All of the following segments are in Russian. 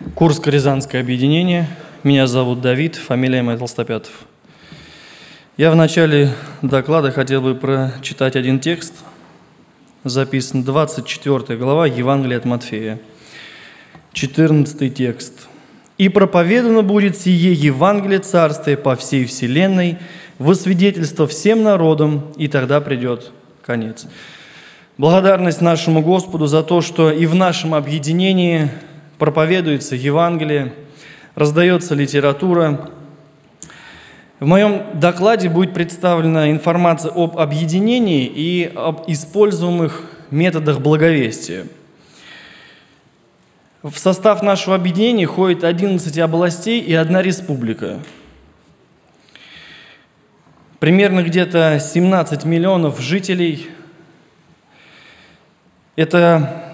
Курско-Рязанское объединение. Меня зовут Давид, фамилия моя Толстопятов. Я в начале доклада хотел бы прочитать один текст, записан 24 глава Евангелия от Матфея, 14 текст. «И проповедано будет сие Евангелие Царствия по всей вселенной, во свидетельство всем народам, и тогда придет конец». Благодарность нашему Господу за то, что и в нашем объединении проповедуется Евангелие, раздается литература. В моем докладе будет представлена информация об объединении и об используемых методах благовестия. В состав нашего объединения входит 11 областей и 1 республика. Примерно где-то 17 миллионов жителей. Это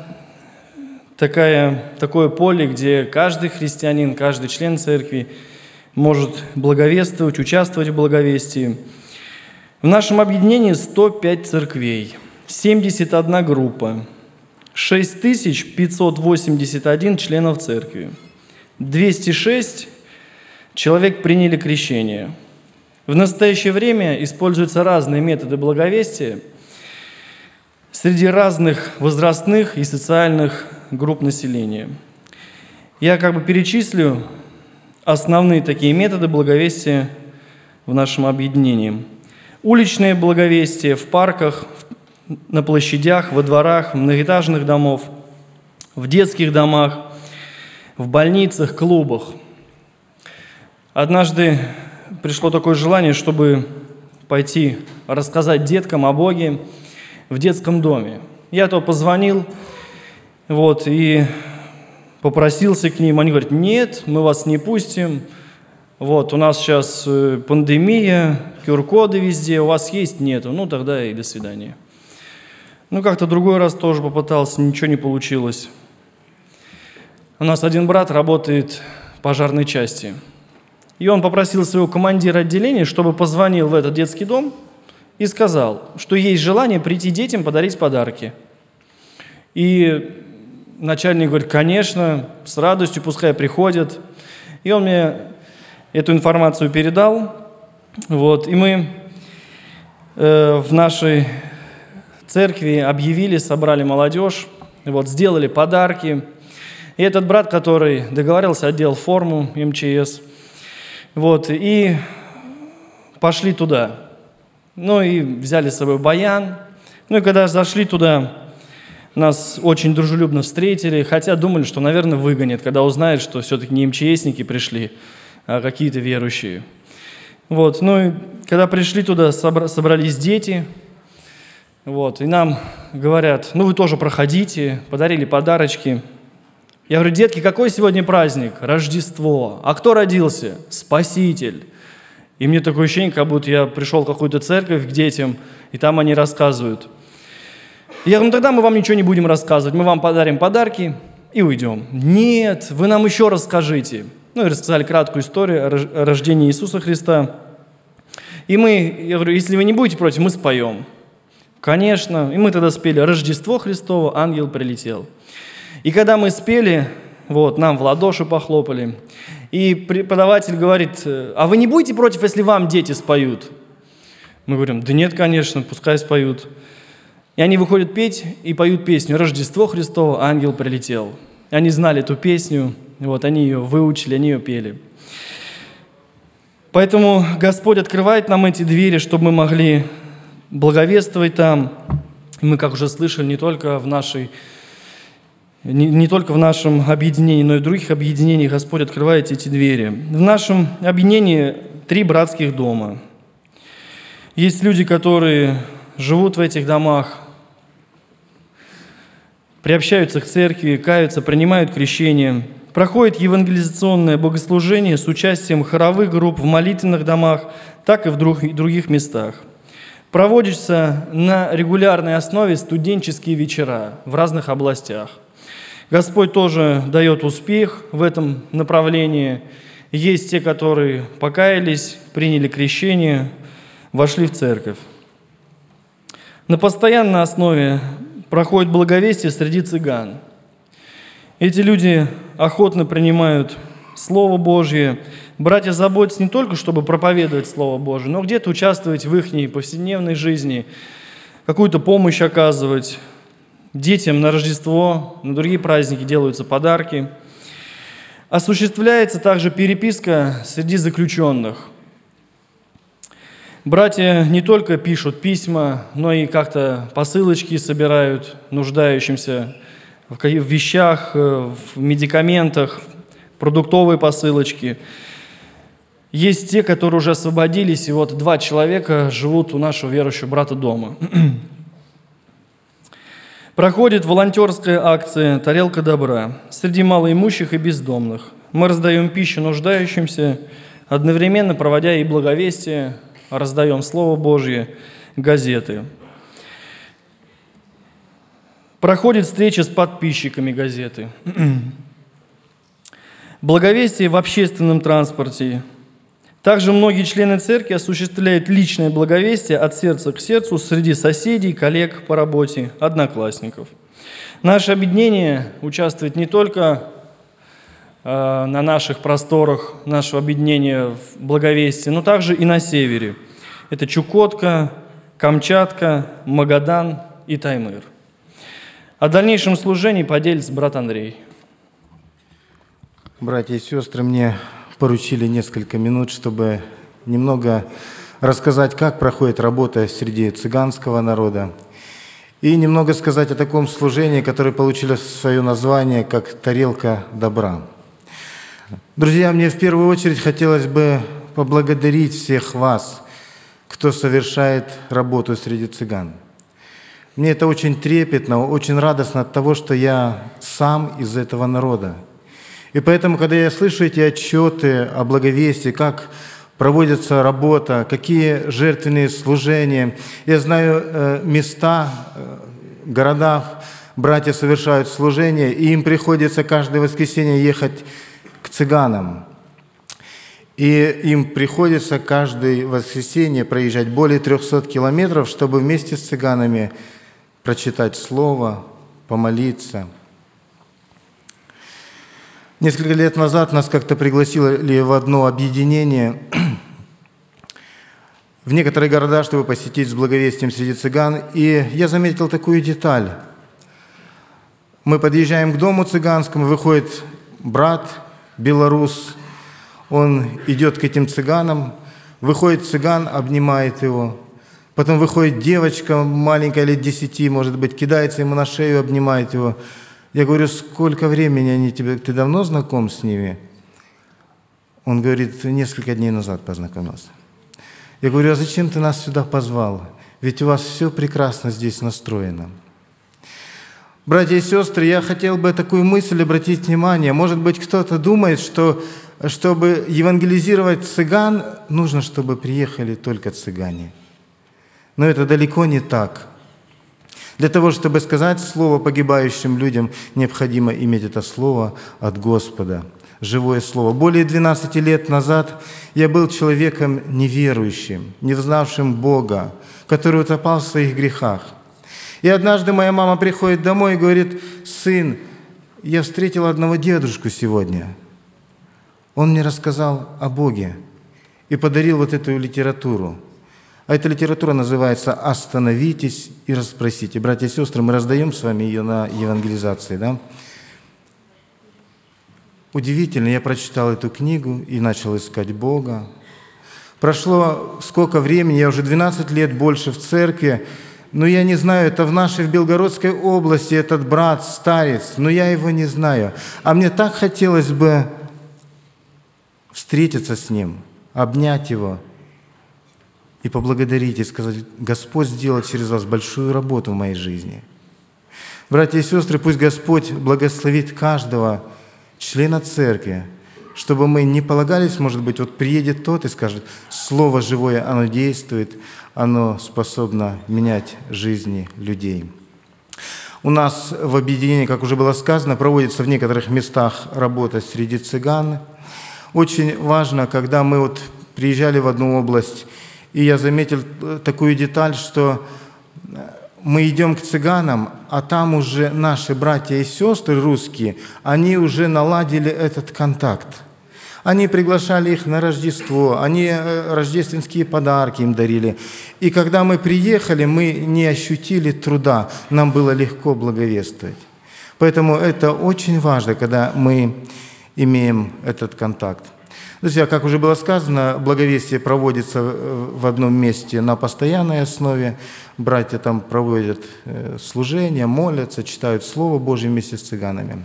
такое поле, где каждый христианин, каждый член церкви может благовествовать, участвовать в благовестии. В нашем объединении 105 церквей, 71 группа, 6581 членов церкви, 206 человек приняли крещение. В настоящее время используются разные методы благовестия среди разных возрастных и социальных групп населения. Я перечислю основные такие методы благовестия в нашем объединении. Уличное благовестие в парках, на площадях, во дворах, в многоэтажных домах, в детских домах, в больницах, клубах. Однажды пришло такое желание, чтобы пойти рассказать деткам о Боге в детском доме. Я то позвонил, и попросился к ним. Они говорят: нет, мы вас не пустим. У нас сейчас пандемия, QR-коды везде, у вас есть? Нету. Тогда и до свидания. Как-то другой раз тоже попытался, ничего не получилось. У нас один брат работает в пожарной части. И он попросил своего командира отделения, чтобы позвонил в этот детский дом и сказал, что есть желание прийти детям подарить подарки. И начальник говорит: конечно, с радостью, пускай приходят. И он мне эту информацию передал. И мы в нашей церкви объявили, собрали молодежь, сделали подарки. И этот брат, который договорился, одел форму МЧС, и пошли туда. И взяли с собой баян. И когда зашли туда, нас очень дружелюбно встретили, хотя думали, что, наверное, выгонят, когда узнают, что все-таки не МЧСники пришли, а какие-то верующие. И когда пришли туда, собрались дети, и нам говорят: вы тоже проходите, подарили подарочки. Я говорю: детки, какой сегодня праздник? Рождество. А кто родился? Спаситель. И мне такое ощущение, как будто я пришел в какую-то церковь к детям, и там они рассказывают. Я говорю: тогда мы вам ничего не будем рассказывать, мы вам подарим подарки и уйдем. Нет, вы нам еще расскажите. И рассказали краткую историю о рождении Иисуса Христа. Я говорю: если вы не будете против, мы споем. Конечно. И мы тогда спели «Рождество Христово, ангел прилетел». И когда мы спели, нам в ладоши похлопали. И преподаватель говорит: а вы не будете против, если вам дети споют? Мы говорим: да нет, конечно, пускай споют. И они выходят петь и поют песню «Рождество Христово, ангел прилетел». Они знали эту песню, они ее выучили, они ее пели. Поэтому Господь открывает нам эти двери, чтобы мы могли благовествовать там. И мы, как уже слышали, не только в нашем объединении, но и в других объединениях Господь открывает эти двери. В нашем объединении 3 братских дома. Есть люди, которые живут в этих домах, приобщаются к церкви, каются, принимают крещение. Проходит евангелизационное богослужение с участием хоровых групп в молитвенных домах, так и в других местах. Проводятся на регулярной основе студенческие вечера в разных областях. Господь тоже дает успех в этом направлении. Есть те, которые покаялись, приняли крещение, вошли в церковь. На постоянной основе проходит благовестие среди цыган. Эти люди охотно принимают Слово Божье. Братья заботятся не только, чтобы проповедовать Слово Божье, но где-то участвовать в их повседневной жизни, какую-то помощь оказывать. Детям на Рождество, на другие праздники делаются подарки. Осуществляется также переписка среди заключенных. Братья не только пишут письма, но и как-то посылочки собирают нуждающимся в вещах, в медикаментах, продуктовые посылочки. Есть те, которые уже освободились, и вот 2 человека живут у нашего верующего брата дома. Проходит волонтерская акция «Тарелка добра» среди малоимущих и бездомных. Мы раздаем пищу нуждающимся, одновременно проводя и благовестие, раздаем Слово Божье, газеты. Проходит встреча с подписчиками газеты. Благовестие в общественном транспорте. Также многие члены церкви осуществляют личное благовестие от сердца к сердцу среди соседей, коллег по работе, одноклассников. Наше объединение участвует не только на наших просторах нашего объединения в благовестии, но также и на севере. Это Чукотка, Камчатка, Магадан и Таймыр. О дальнейшем служении поделится брат Андрей. Братья и сестры, мне поручили несколько минут, чтобы немного рассказать, как проходит работа среди цыганского народа, и немного сказать о таком служении, которое получило свое название как «Тарелка добра». Друзья, мне в первую очередь хотелось бы поблагодарить всех вас, кто совершает работу среди цыган. Мне это очень трепетно, очень радостно от того, что я сам из этого народа. И поэтому, когда я слышу эти отчеты о благовестии, как проводится работа, какие жертвенные служения, я знаю места, города, братья совершают служения, и им приходится каждое воскресенье ехать к цыганам. И им приходится каждое воскресенье проезжать более 300 километров, чтобы вместе с цыганами прочитать Слово, помолиться. Несколько лет назад нас как-то пригласили в одно объединение в некоторые города, чтобы посетить с благовестием среди цыган. И я заметил такую деталь. Мы подъезжаем к дому цыганскому, выходит брат, белорус, он идет к этим цыганам, выходит цыган, обнимает его. Потом выходит девочка маленькая, лет 10, может быть, кидается ему на шею, обнимает его. Я говорю, сколько времени они тебе, ты давно знаком с ними? Он говорит, несколько дней назад познакомился. Я говорю, а зачем ты нас сюда позвал? Ведь у вас все прекрасно здесь настроено. Братья и сестры, я хотел бы такую мысль обратить внимание. Может быть, кто-то думает, что чтобы евангелизировать цыган, нужно, чтобы приехали только цыгане. Но это далеко не так. Для того, чтобы сказать слово погибающим людям, необходимо иметь это слово от Господа, живое слово. Более 12 лет назад я был человеком неверующим, не знавшим Бога, который утопал в своих грехах. И однажды моя мама приходит домой и говорит, сын, я встретил одного дедушку сегодня. Он мне рассказал о Боге и подарил вот эту литературу. А эта литература называется «Остановитесь и расспросите». Братья и сестры, мы раздаем с вами ее на евангелизации, да? Удивительно, я прочитал эту книгу и начал искать Бога. Прошло сколько времени, я уже 12 лет больше в церкви, но я не знаю, это в нашей, в Белгородской области, этот брат, старец, но я его не знаю. А мне так хотелось бы встретиться с ним, обнять его, и поблагодарить, и сказать, Господь сделал через вас большую работу в моей жизни. Братья и сестры, пусть Господь благословит каждого члена церкви, чтобы мы не полагались, может быть, вот приедет тот и скажет, Слово живое, оно действует, оно способно менять жизни людей. У нас в объединении, как уже было сказано, проводится в некоторых местах работа среди цыган. Очень важно, когда мы вот приезжали в одну область, и я заметил такую деталь, что мы идем к цыганам, а там уже наши братья и сестры русские, они уже наладили этот контакт. Они приглашали их на Рождество, они рождественские подарки им дарили. И когда мы приехали, мы не ощутили труда, нам было легко благовествовать. Поэтому это очень важно, когда мы имеем этот контакт. Друзья, как уже было сказано, благовестие проводится в одном месте на постоянной основе. Братья там проводят служения, молятся, читают Слово Божье вместе с цыганами.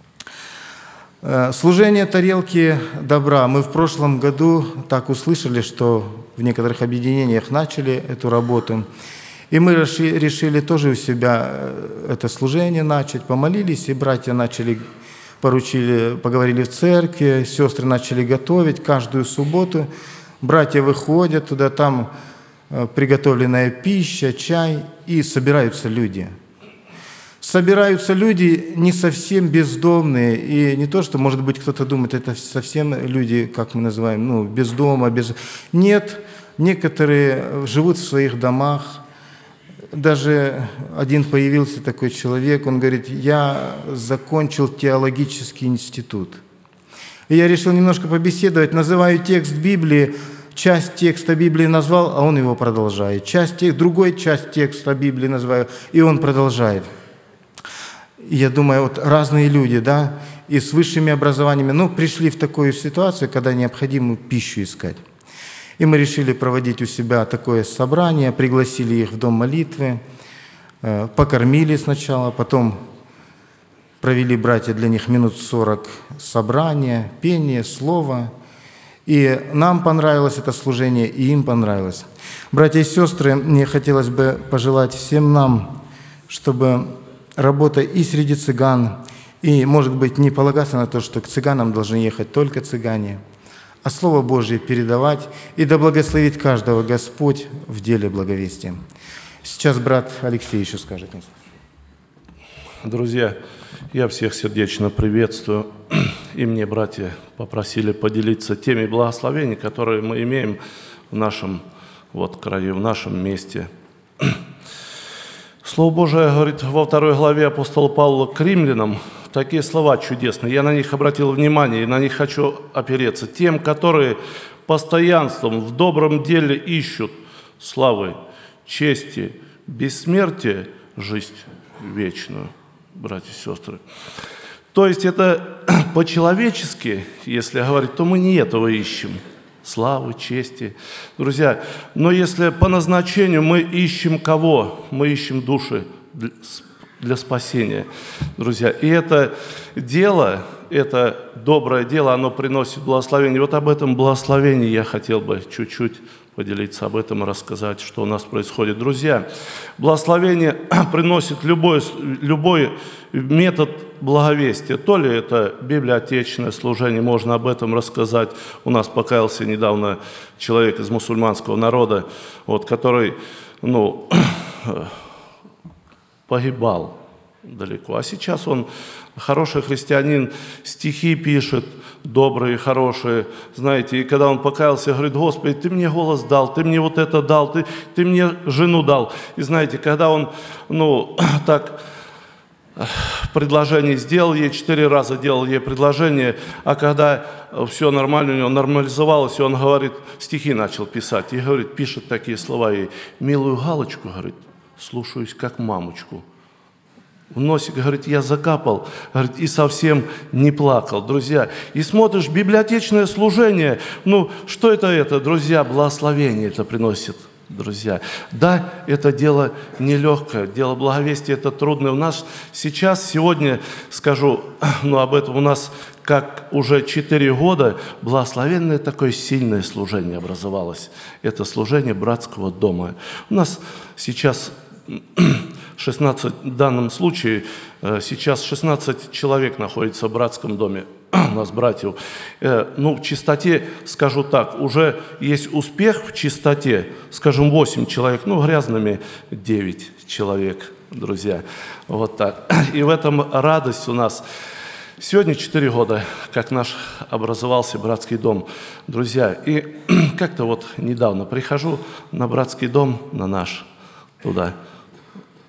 Служение тарелки добра. Мы в прошлом году так услышали, что в некоторых объединениях начали эту работу. И мы решили тоже у себя это служение начать, помолились, и братья поговорили в церкви, сестры начали готовить каждую субботу. Братья выходят туда, там приготовленная пища, чай, и собираются люди. Собираются люди не совсем бездомные, и не то, что, может быть, кто-то думает, это совсем люди, как мы называем, без дома, без... Нет, некоторые живут в своих домах. Даже один появился такой человек, он говорит: я закончил теологический институт. И я решил немножко побеседовать, называю текст Библии, часть текста Библии назвал, а он его продолжает. Другой часть текста Библии называю, и он продолжает. Я думаю, вот разные люди, да, и с высшими образованиями, пришли в такую ситуацию, когда необходимо пищу искать. И мы решили проводить у себя такое собрание, пригласили их в дом молитвы, покормили сначала, потом провели братья для них минут 40 собрания, пение, слово. И нам понравилось это служение, и им понравилось. Братья и сестры, мне хотелось бы пожелать всем нам, чтобы работа и среди цыган, и, может быть, не полагаться на то, что к цыганам должны ехать только цыгане, а Слово Божие передавать, и да благословит каждого Господь в деле благовестия. Сейчас брат Алексей еще скажет. Друзья, я всех сердечно приветствую. И мне братья попросили поделиться теми благословениями, которые мы имеем в нашем краю, в нашем месте. Слово Божие говорит во 2 главе апостола Павла к римлянам такие слова чудесные. Я на них обратил внимание и на них хочу опереться. Тем, которые постоянством в добром деле ищут славы, чести, бессмертия, жизнь вечную, братья и сестры. То есть это по-человечески, если говорить, то мы не этого ищем. Славы, чести. Друзья, но если по назначению мы ищем кого? Мы ищем души для спасения, друзья. И это дело, это доброе дело, оно приносит благословение. Вот об этом благословении я хотел бы чуть-чуть поделиться, об этом и рассказать, что у нас происходит. Друзья, благословение приносит любой метод благовестия. То ли это библиотечное служение, можно об этом рассказать. У нас покаялся недавно человек из мусульманского народа, который, погибал далеко. А сейчас он хороший христианин, стихи пишет, добрые, хорошие. Знаете, и когда он покаялся, говорит: Господи, Ты мне голос дал, Ты мне вот это дал, Ты мне жену дал. И знаете, когда он, так предложение сделал ей, 4 раза делал ей предложение, а когда все нормально, у него нормализовалось, и он, говорит, стихи начал писать. И, говорит, пишет такие слова ей: милую Галочку, говорит, слушаюсь как мамочку. В носик, говорит, я закапал, говорит, и совсем не плакал. Друзья, и смотришь, библиотечное служение, что это, друзья, благословение это приносит, друзья. Да, это дело нелегкое, дело благовестия, это трудное. У нас сегодня скажу, об этом у нас как уже 4 года благословенное такое сильное служение образовалось. Это служение братского дома. У нас сейчас 16, в данном случае, сейчас 16 человек находится в братском доме, у нас братьев. В чистоте, скажу так, уже есть успех в чистоте, скажем, 8 человек, грязными 9 человек, друзья. Вот так. И в этом радость у нас. Сегодня 4 года, как наш образовался братский дом, друзья. И как-то недавно прихожу на братский дом, на наш, туда.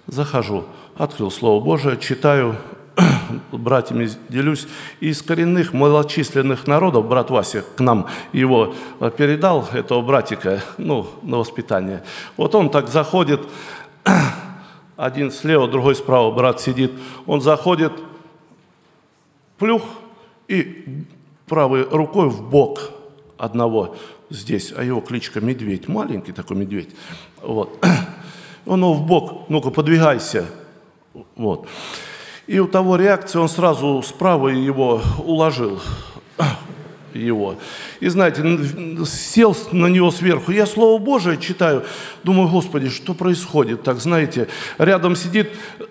Захожу, открыл Слово Божие, читаю, братьями делюсь. И из коренных малочисленных народов брат Вася к нам его передал, этого братика, на воспитание. Вот он так заходит, один слева, другой справа, брат сидит. Он заходит, плюх, и правой рукой в бок одного здесь, а его кличка Медведь, маленький такой медведь. Вот. Он его в бок, ну-ка, подвигайся. Вот. И у того реакция, он сразу справа его уложил. Его. И знаете, сел на него сверху. Я Слово Божие читаю, думаю, Господи, что происходит? Так, знаете, рядом сидит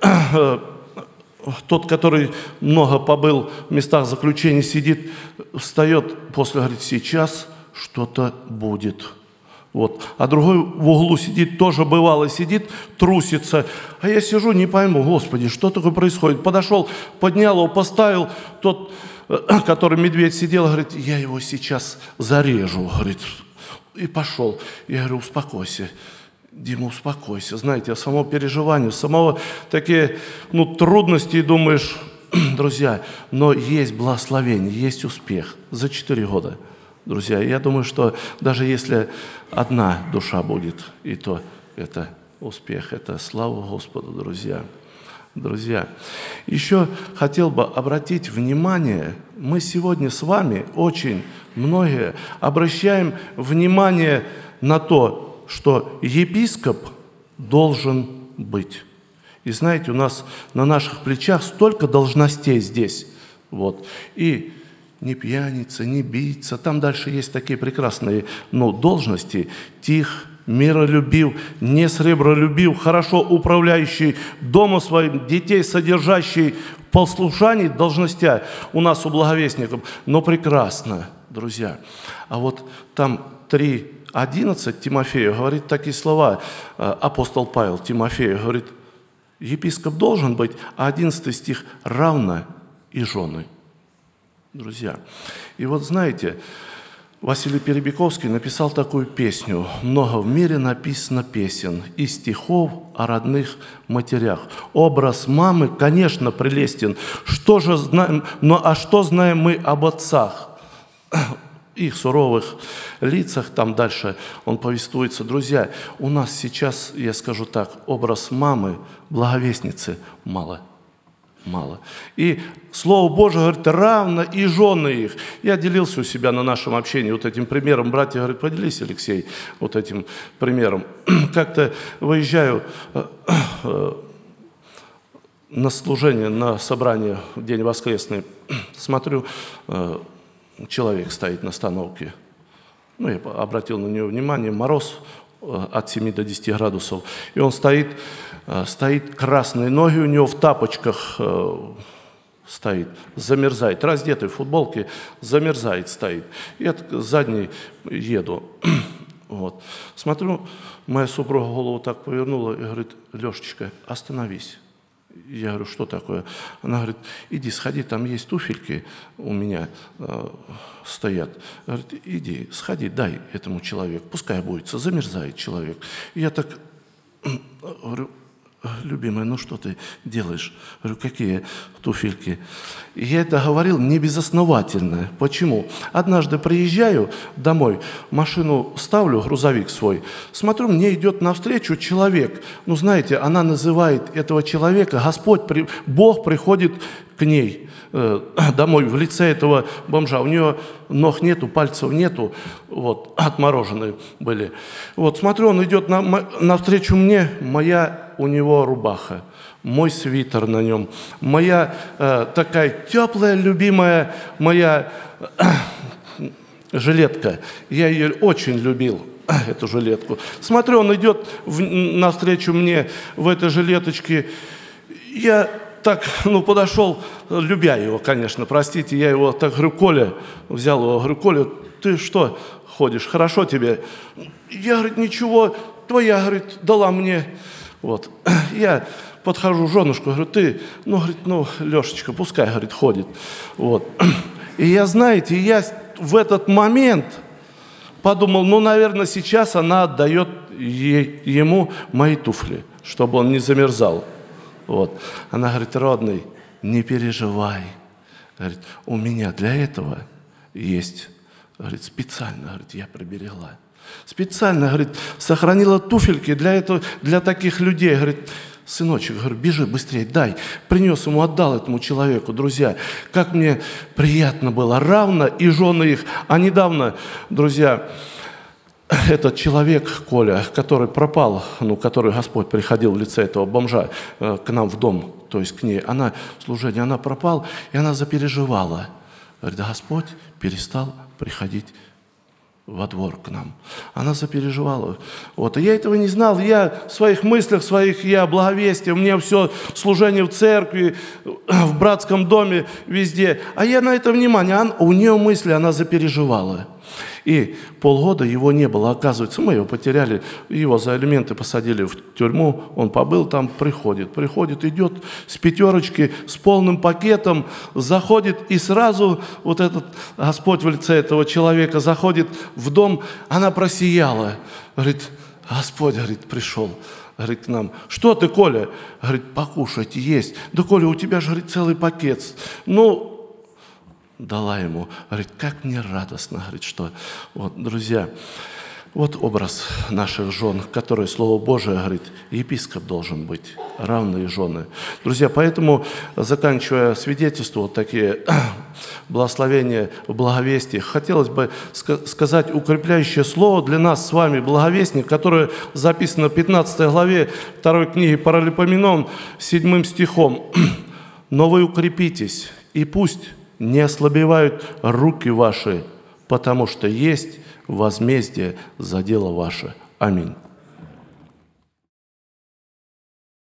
тот, который много побыл в местах заключения, сидит, встает после, говорит, сейчас что-то будет. Вот. А другой в углу сидит, тоже бывало сидит, трусится. А я сижу, не пойму, Господи, что такое происходит? Подошел, поднял его, поставил. Тот, который медведь сидел, говорит, я его сейчас зарежу, говорит. И пошел. Я говорю, успокойся. Дима, успокойся. Знаете, само переживание, самого такие, трудности, и думаешь, друзья, но есть благословение, есть успех за 4 года. Друзья, я думаю, что даже если одна душа будет, и то это успех, это слава Господу, друзья. Друзья, еще хотел бы обратить внимание, мы сегодня с вами очень многие обращаем внимание на то, что епископ должен быть. И знаете, у нас на наших плечах столько должностей здесь. Вот. И не пьяница, не бийца. Там дальше есть такие прекрасные должности. Тих, миролюбив, не сребролюбив, хорошо управляющий домом своим, детей содержащий в послушании должностя у нас у благовестников. Но прекрасно, друзья. А вот там 3:11 Тимофею говорит такие слова. Апостол Павел Тимофею говорит, епископ должен быть, а 11 стих равно и жены. Друзья, и вот знаете, Василий Перебековский написал такую песню. Много в мире написано песен и стихов о родных матерях. Образ мамы, конечно, прелестен. Что же знаем, что знаем мы об отцах? Их суровых лицах, там дальше он повествуется. Друзья, у нас сейчас, я скажу так, образ мамы, благовестницы мало. И Слово Божие говорит, равно и жены их. Я делился у себя на нашем общении вот этим примером. Братья говорят, поделись, Алексей, вот этим примером. Как-то выезжаю на служение, на собрание в день воскресный. Смотрю, человек стоит на остановке. Я обратил на него внимание, мороз от 7 до 10 градусов. И он стоит красные ноги у него в тапочках стоит, замерзает, раздетый в футболке, замерзает, стоит. Я задний еду. Вот. Смотрю, моя супруга голову так повернула и говорит, Лешечка, остановись. Я говорю, что такое? Она говорит, иди, сходи, там есть туфельки у меня стоят. Говорит, иди, сходи, дай этому человеку, пускай обуется, замерзает человек. И я так говорю, любимая, что ты делаешь? Говорю, какие туфельки? И я это говорил не безосновательно. Почему? Однажды приезжаю домой, машину ставлю, грузовик свой, смотрю, мне идет навстречу человек. Знаете, она называет этого человека, Бог приходит к ней домой в лице этого бомжа. У нее ног нету, пальцев нету, отмороженные были. Смотрю, он идет навстречу мне, у него рубаха, мой свитер на нем, моя такая теплая, любимая моя жилетка. Я ее очень любил, эту жилетку. Смотрю, он идет навстречу мне в этой жилеточке. Я так, подошел, любя его, конечно, простите, я его так, говорю, Коля, взял его, говорю, Коля, ты что ходишь, хорошо тебе? Я, говорит, ничего, твоя, говорит, дала мне. Я подхожу, женушку, говорю, ты, Лешечка, пускай, говорит, ходит. И я в этот момент подумал, наверное, сейчас она отдает ему мои туфли. чтобы он не замерзал. Вот. Она говорит: родный, не переживай. Говорит, у меня для этого есть, говорит, специально, говорит, я приберегла. Специально, говорит, сохранила туфельки для этого, для таких людей. Говорит, сыночек, говорю, бежи быстрее, дай. Принес ему, отдал этому человеку, друзья. Как мне приятно было, равно и жены их. А недавно, друзья, этот человек, Коля, который пропал, который Господь приходил в лице этого бомжа к нам в дом, то есть к ней, она, служение, она пропала, и она запереживала. Говорит, Господь перестал приходить во двор к нам. Она запереживала. Вот. И я этого не знал. Я в своих мыслях, я благовестие, у меня все служение в церкви, в братском доме, везде. А я на это внимание. У нее мысли, она запереживала. И полгода его не было. Оказывается, мы его потеряли, его за элементы посадили в тюрьму, он побыл там, приходит, идет с пятерочки, с полным пакетом, заходит, и сразу вот этот Господь в лице этого человека заходит в дом, она просияла. Говорит, Господь, говорит, пришел. Говорит, к нам, что ты, Коля? Говорит, покушайте, есть. Да, Коля, у тебя же, говорит, целый пакет. Дала ему, говорит, как мне радостно, говорит, что, вот, друзья, вот образ наших жен, которые, Слово Божие, говорит, епископ должен быть, равные жены. Друзья, поэтому, заканчивая свидетельство, вот такие благословения в благовестии, хотелось бы сказать укрепляющее слово для нас с вами, благовестник, которое записано в 15 главе 2 книги Паралипоменон, 7 стихом. «Но вы укрепитесь, и пусть не ослабевают руки ваши, потому что есть возмездие за дело ваше». Аминь.